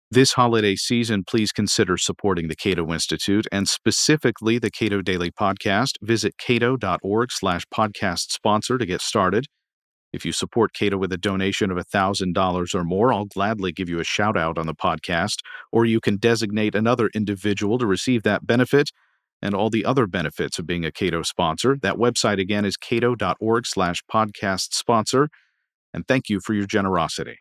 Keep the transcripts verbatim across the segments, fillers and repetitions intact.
This holiday season, please consider supporting the Cato Institute and specifically the Cato Daily Podcast. Visit cato.org slash podcast sponsor to get started. If you support Cato with a donation of one thousand dollars or more, I'll gladly give you a shout out on the podcast, or you can designate another individual to receive that benefit and all the other benefits of being a Cato sponsor. That website again is cato.org slash podcast sponsor. And thank you for your generosity.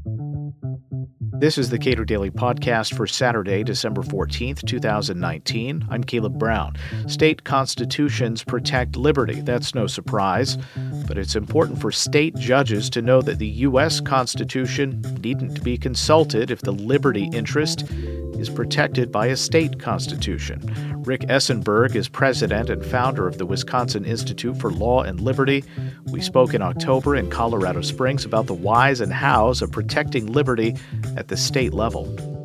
This is the Cato Daily Podcast for Saturday, December fourteenth, twenty nineteen. I'm Caleb Brown. State constitutions protect liberty. That's no surprise. But it's important for state judges to know that the U S Constitution needn't be consulted if the liberty interest is protected by a state constitution. Rick Essenberg is president and founder of the Wisconsin Institute for Law and Liberty. We spoke in October in Colorado Springs about the whys and hows of protecting liberty at the state level.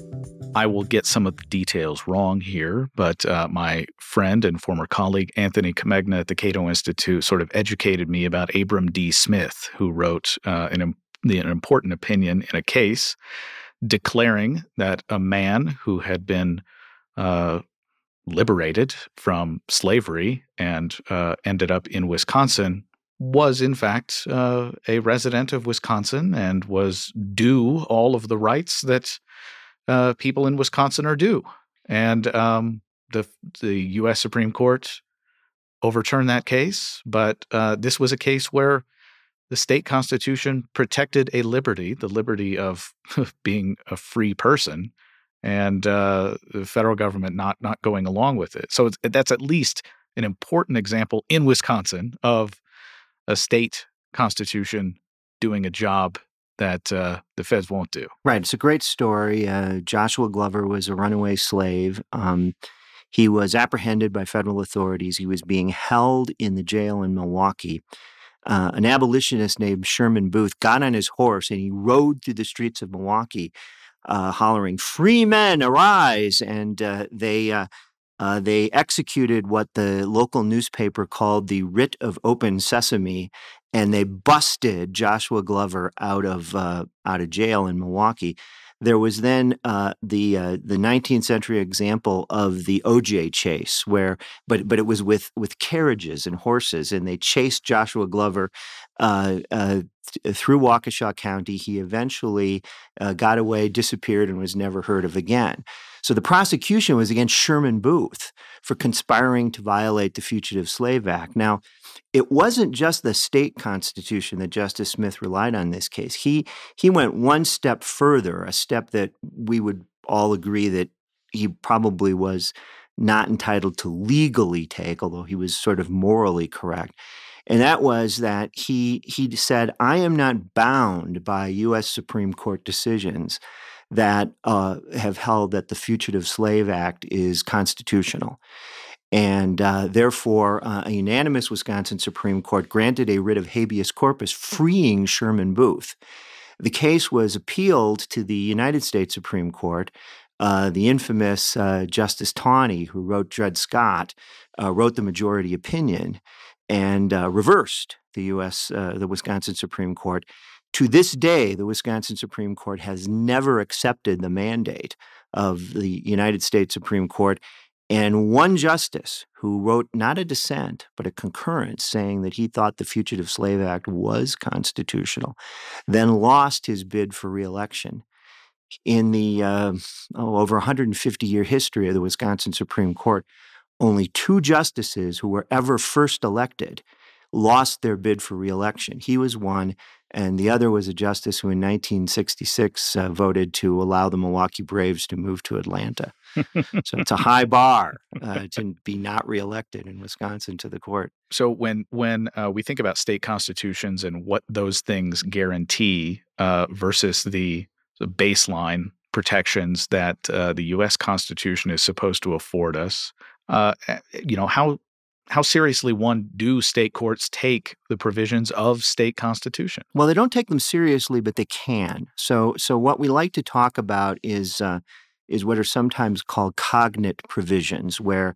I will get some of the details wrong here, but uh, my friend and former colleague Anthony Comegna at the Cato Institute sort of educated me about Abram D. Smith, who wrote uh, an, an important opinion in a case declaring that a man who had been uh, liberated from slavery and uh, ended up in Wisconsin was, in fact, uh, a resident of Wisconsin and was due all of the rights that uh, people in Wisconsin are due. And um, the the U S Supreme Court overturned that case, but uh, this was a case where the state constitution protected a liberty, the liberty of being a free person, and uh, the federal government not not going along with it. So it's, that's at least an important example in Wisconsin of a state constitution doing a job that uh, the feds won't do. Right. It's a great story. Uh, Joshua Glover was a runaway slave. Um, he was apprehended by federal authorities. He was being held in the jail in Milwaukee. Uh, an abolitionist named Sherman Booth got on his horse and he rode through the streets of Milwaukee, uh, hollering, "Free men, arise!" And uh, they uh, uh, they executed what the local newspaper called the writ of open sesame, and they busted Joshua Glover out of uh, out of jail in Milwaukee. There was then uh, the uh, the nineteenth century example of the O J chase, where but but it was with with carriages and horses, and they chased Joshua Glover uh, uh, th- through Waukesha County. He eventually uh, got away, disappeared, and was never heard of again. So the prosecution was against Sherman Booth for conspiring to violate the Fugitive Slave Act. Now, it wasn't just the state constitution that Justice Smith relied on in this case. He he went one step further, a step that we would all agree that he probably was not entitled to legally take, although he was sort of morally correct. And that was that he he said, "I am not bound by U S Supreme Court decisions that uh, have held that the Fugitive Slave Act is constitutional." And uh, therefore, uh, a unanimous Wisconsin Supreme Court granted a writ of habeas corpus freeing Sherman Booth. The case was appealed to the United States Supreme Court. Uh, the infamous uh, Justice Taney, who wrote Dred Scott, uh, wrote the majority opinion and uh, reversed the U S, uh, the Wisconsin Supreme Court. To this day, the Wisconsin Supreme Court has never accepted the mandate of the United States Supreme Court. And one justice who wrote not a dissent, but a concurrence saying that he thought the Fugitive Slave Act was constitutional, then lost his bid for reelection. In the uh, oh, over one hundred fifty year history of the Wisconsin Supreme Court, only two justices who were ever first elected lost their bid for reelection. He was one, and the other was a justice who in nineteen sixty-six uh, voted to allow the Milwaukee Braves to move to Atlanta. So it's a high bar uh, to be not reelected in Wisconsin to the court. So when when uh, we think about state constitutions and what those things guarantee uh, versus the, the baseline protections that uh, the U S Constitution is supposed to afford us, uh, you know, how how seriously, one, do state courts take the provisions of state constitution? Well, they don't take them seriously, but they can. So, so what we like to talk about is uh, is what are sometimes called cognate provisions, where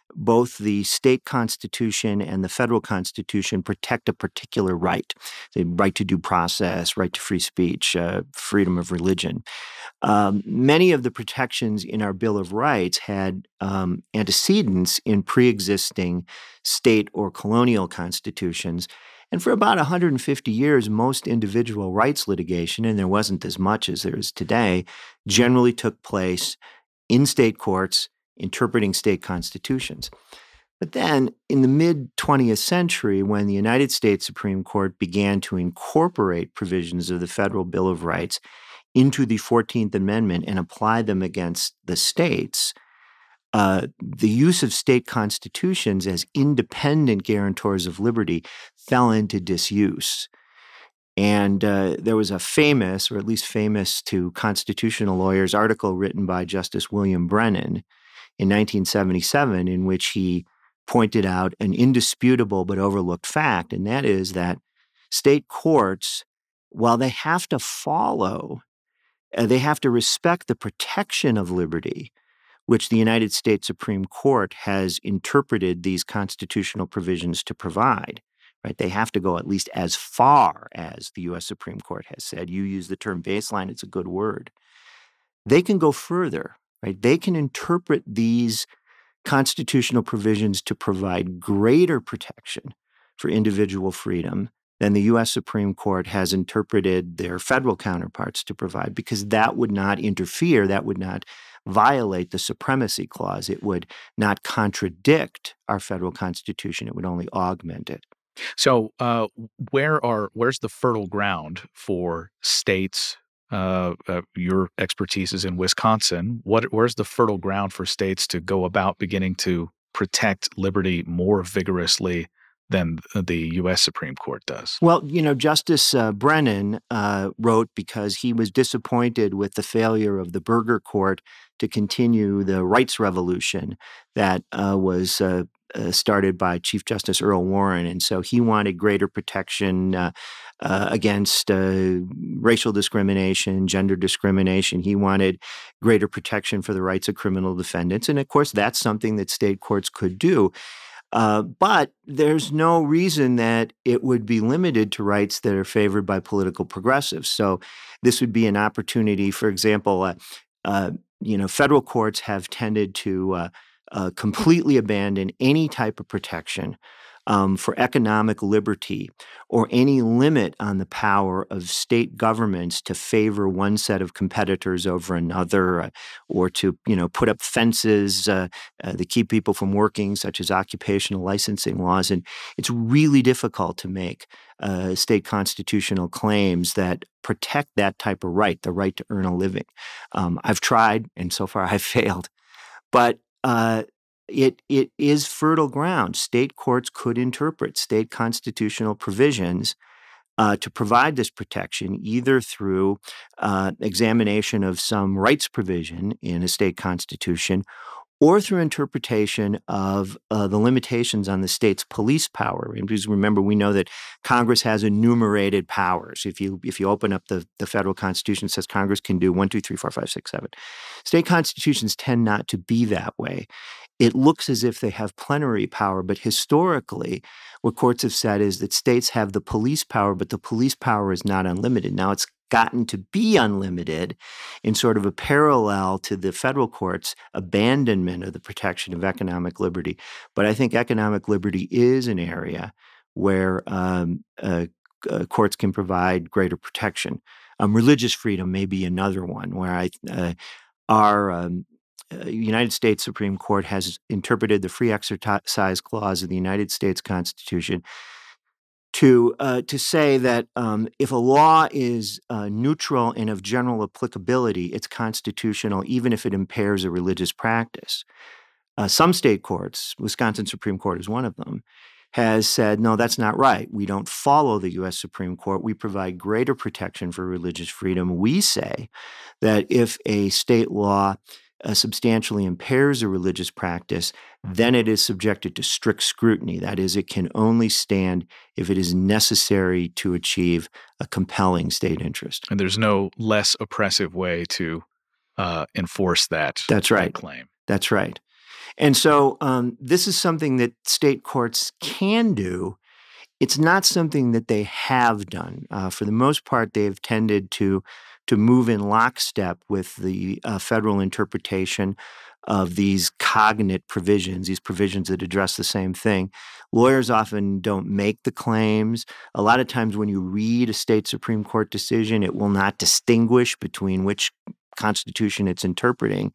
both the state constitution and the federal constitution protect a particular right, the right to due process, right to free speech, uh, freedom of religion. Um, many of the protections in our Bill of Rights had um, antecedents in pre-existing state or colonial constitutions. And for about one hundred fifty years, most individual rights litigation, and there wasn't as much as there is today, generally took place in state courts interpreting state constitutions. But then in the mid-twentieth century, when the United States Supreme Court began to incorporate provisions of the Federal Bill of Rights into the fourteenth Amendment and apply them against the states, uh, the use of state constitutions as independent guarantors of liberty fell into disuse. And uh, there was a famous, or at least famous to constitutional lawyers, article written by Justice William Brennan in nineteen seventy-seven, in which he pointed out an indisputable but overlooked fact, and that is that state courts, while they have to follow, uh, they have to respect the protection of liberty, which the United States Supreme Court has interpreted these constitutional provisions to provide. Right? They have to go at least as far as the U S Supreme Court has said. You use the term baseline, it's a good word. They can go further, right? They can interpret these constitutional provisions to provide greater protection for individual freedom than the U S Supreme Court has interpreted their federal counterparts to provide, because that would not interfere, that would not violate the Supremacy Clause. It would not contradict our federal Constitution. It would only augment it. So, uh, where are where's the fertile ground for states? Uh, uh, your expertise is in Wisconsin. What where's the fertile ground for states to go about beginning to protect liberty more vigorously than the U S Supreme Court does? Well, you know, Justice uh, Brennan uh, wrote because he was disappointed with the failure of the Burger Court to continue the rights revolution that uh, was uh, uh, started by Chief Justice Earl Warren. And so he wanted greater protection uh, uh, against uh, racial discrimination, gender discrimination. He wanted greater protection for the rights of criminal defendants. And of course, that's something that state courts could do. Uh, but there's no reason that it would be limited to rights that are favored by political progressives. So this would be an opportunity, for example, uh, uh, you know, federal courts have tended to uh, uh, completely abandon any type of protection um, for economic liberty or any limit on the power of state governments to favor one set of competitors over another, uh, or to, you know, put up fences uh, uh, that keep people from working, such as occupational licensing laws. And it's really difficult to make uh, state constitutional claims that protect that type of right, the right to earn a living. Um, I've tried, and so far I've failed. But uh, It it is fertile ground. State courts could interpret state constitutional provisions uh, to provide this protection, either through uh, examination of some rights provision in a state constitution, or through interpretation of uh, the limitations on the state's police power. And because remember, we know that Congress has enumerated powers. If you if you open up the, the federal Constitution, it says Congress can do one, two, three, four, five, six, seven. State constitutions tend not to be that way. It looks as if they have plenary power, but historically, what courts have said is that states have the police power, but the police power is not unlimited. Now, it's gotten to be unlimited in sort of a parallel to the federal court's abandonment of the protection of economic liberty. But I think economic liberty is an area where um, uh, uh, courts can provide greater protection. Um, religious freedom may be another one where I uh, our um, uh, United States Supreme Court has interpreted the Free Exercise Clause of the United States Constitution to uh, to say that um, if a law is uh, neutral and of general applicability, it's constitutional, even if it impairs a religious practice. Uh, some state courts, Wisconsin Supreme Court is one of them, has said, no, that's not right. We don't follow the U S Supreme Court. We provide greater protection for religious freedom. We say that if a state law Uh, substantially impairs a religious practice, then it is subjected to strict scrutiny. That is, it can only stand if it is necessary to achieve a compelling state interest. And there's no less oppressive way to uh, enforce that, That's right. that claim. That's right. And so um, this is something that state courts can do. It's not something that they have done. Uh, for the most part, they've tended to to move in lockstep with the uh, federal interpretation of these cognate provisions, these provisions that address the same thing. Lawyers often don't make the claims. A lot of times when you read a state Supreme Court decision, it will not distinguish between which constitution it's interpreting.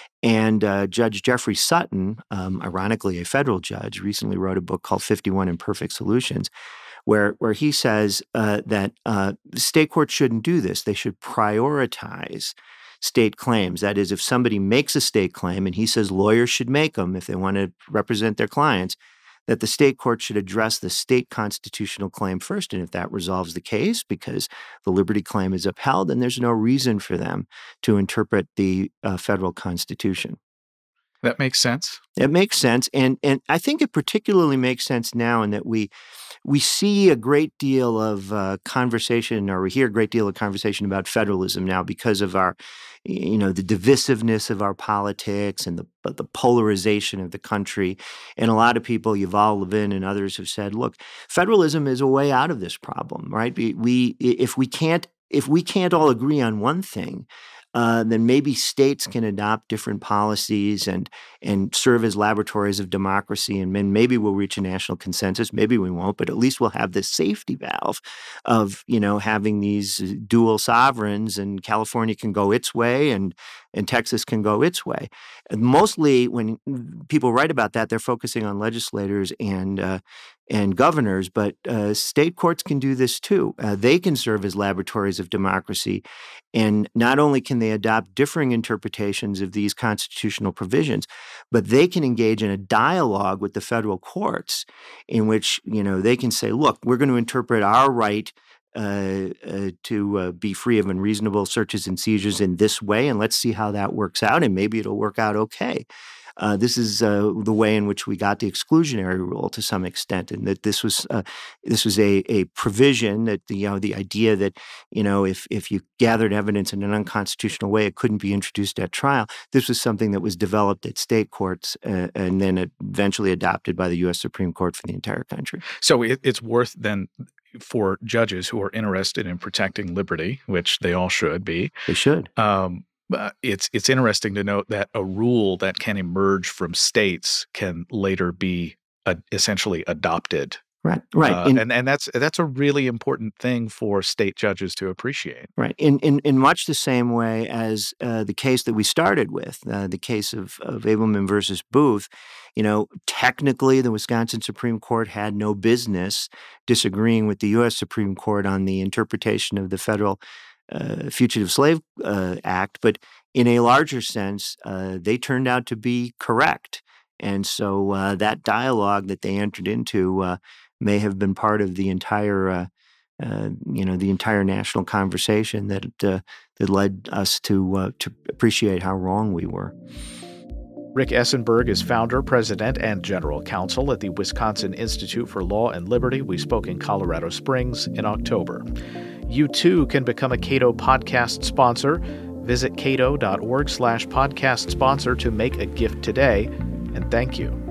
And uh, Judge Jeffrey Sutton, um, ironically a federal judge, recently wrote a book called fifty-one Imperfect Solutions, where where he says uh, that uh, state courts shouldn't do this. They should prioritize state claims. That is, if somebody makes a state claim, and he says lawyers should make them if they want to represent their clients, that the state court should address the state constitutional claim first. And if that resolves the case because the liberty claim is upheld, then there's no reason for them to interpret the uh, federal constitution. That makes sense. It makes sense. And and I think it particularly makes sense now in that we we see a great deal of uh, conversation, or we hear a great deal of conversation about federalism now because of our, you know, the divisiveness of our politics and the the polarization of the country. And a lot of people, Yuval Levin and others, have said, look, federalism is a way out of this problem, right? We, we if we can't if we can't all agree on one thing, Uh, then maybe states can adopt different policies and and serve as laboratories of democracy, and then maybe we'll reach a national consensus. Maybe we won't, but at least we'll have this safety valve of, you know, having these dual sovereigns, and California can go its way and and Texas can go its way. And mostly when people write about that, they're focusing on legislators and uh, and governors, but uh, state courts can do this too. Uh, they can serve as laboratories of democracy, and not only can they adopt differing interpretations of these constitutional provisions, but they can engage in a dialogue with the federal courts in which, you know, they can say, look, we're going to interpret our right uh, uh, to uh, be free of unreasonable searches and seizures in this way, and let's see how that works out, and maybe it'll work out okay. Uh, this is uh, the way in which we got the exclusionary rule to some extent, and that this was uh, this was a a provision that the you know the idea that you know if if you gathered evidence in an unconstitutional way, it couldn't be introduced at trial. This was something that was developed at state courts uh, and then eventually adopted by the U S Supreme Court for the entire country. So it, it's worth then for judges who are interested in protecting liberty, which they all should be. They should. Um, Uh, it's it's interesting to note that a rule that can emerge from states can later be uh, essentially adopted. Right, right, uh, in, and and that's that's a really important thing for state judges to appreciate. Right, in in in much the same way as uh, the case that we started with, uh, the case of of Abelman versus Booth. You know, technically, the Wisconsin Supreme Court had no business disagreeing with the U S Supreme Court on the interpretation of the federal Uh, Fugitive Slave uh, Act, but in a larger sense, uh, they turned out to be correct. And so uh, that dialogue that they entered into uh, may have been part of the entire, uh, uh, you know, the entire national conversation that uh, that led us to uh, to appreciate how wrong we were. Rick Essenberg is founder, president, and general counsel at the Wisconsin Institute for Law and Liberty. We spoke in Colorado Springs in October. You too can become a Cato podcast sponsor. Visit cato dot org slash podcast sponsor to make a gift today, and thank you.